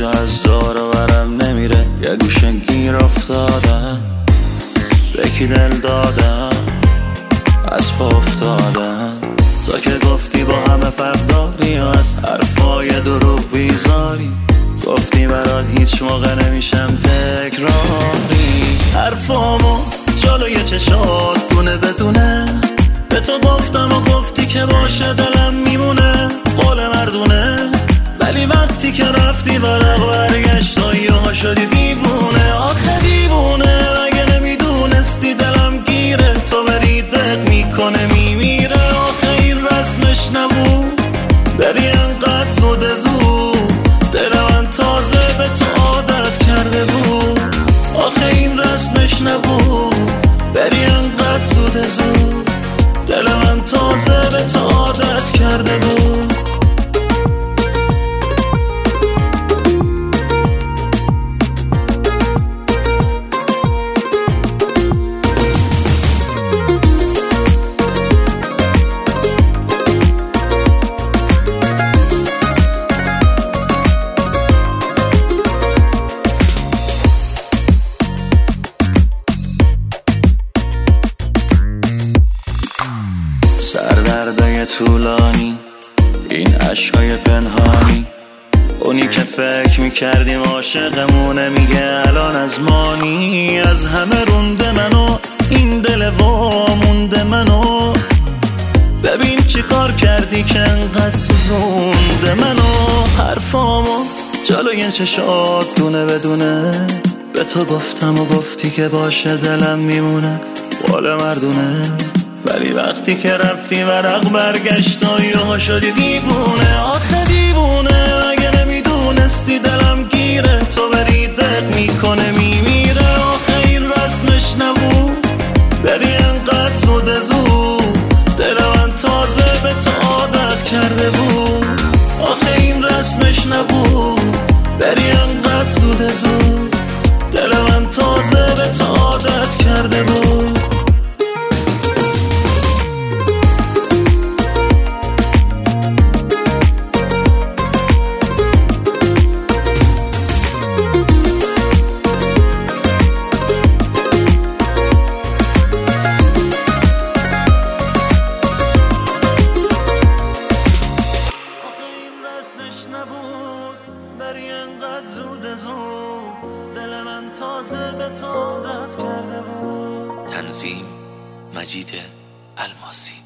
جا از دور و برم نمیره، یه گوشه گیر افتادم، به کی دل دادم، از پا افتادم. تا که گفتی با همه فرق داری و از حرفای دروغ بیزاری، گفتی برات هیچ موقع نمیشم تکراری. حرفامو جلوی چشات دونه بدونه به تو گفتم و گفتی که باشه دلم میمونه، قول مردونه. ولی وقتی که رفتی ورق برگشت و یهو شدی دیوونه. آخه دیوونه اگه نمیدونستی دلم گیره، تو بری دق میکنه میمیره. آخه این رسمش نبود بری انقدر زود دل من تازه به تو عادت کرده بود. آخه این رسمش نبود بری انقدر زود دل من تازه به تو عادت کرده بود. سردردای طولانی، این عشقای پنهانی، اونی که فکر میکردیم عاشقمونه میگه الان از مانی. از همه رونده منو این دل وامونده منو، ببین چی کار کردی که انقدر سوزونده منو. حرفامو جلوی چشات دونه بدونه به تو گفتم و گفتی که باشه دلم میمونه، قول مردونه. ولی وقتی که رفتی ورق برگشت و یهو شدی دیوونه. آخه دیوونه اگه نمیدونستی دلم گیره، تو بری دق میکنه میمیره. آخه این رسمش نبود بری انقدر زود دل من تازه به تو عادت کرده بود. آخه این رسمش نبود بری انقدر زود دل من تازه به تو عادت کرده بود. نبود بری انقدر زود دل من تازه به تو عادت کرده بود. تنظیم مجید الماسی.